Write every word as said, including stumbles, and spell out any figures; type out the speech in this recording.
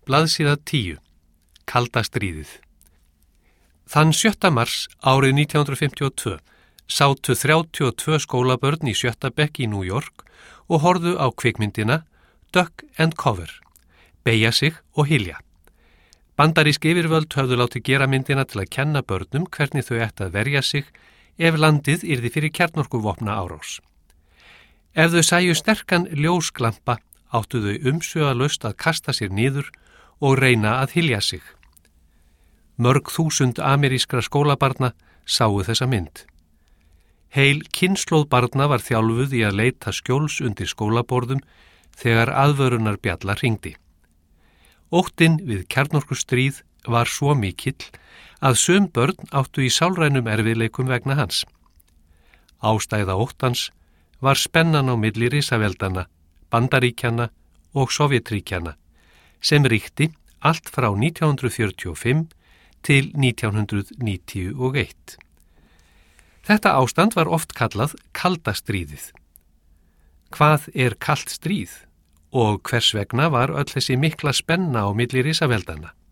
Blaðsíða tíu. Kalda stríðið. Þann sjötta mars árið nítján hundruð fimmtíu og tvö sátu þrjátíu og tvö skólabörn í sjötta bekk í New York og horfðu á kvikmyndina Duck and Cover, beygja sig og hylja. Bandarísk yfirvöld höfðu látið gera myndina til að kenna börnum hvernig þau ættu að verja sig ef landið yrði fyrir kjarnorkuvopna árás. Ef þau sæju sterkan ljósglampa áttu þau umsvifalaust að kasta sér niður og reyna að hylja sig. Mörg þúsund amerískra skólabarna sáu þessa mynd. Heil kynslóð barna var þjálfuð í að leita skjóls undir skólaborðum þegar aðvörunar bjalla hringdi. Óttinn við kjarnorkustríð var svo mikill að sum börn áttu í sálrænum erfiðleikum vegna hans. Ástæða óttans var spennan á milli risaveldana, Bandaríkjanna og Sovjetríkjanna, sem ríkti allt frá nítján hundruð fjörutíu og fimm til nítján hundruð níutíu og eitt. Þetta ástand var oft kallað kalda stríðið. Hvað er kalt stríð og hvers vegna var öll þessi mikla spenna á milli risaveldana?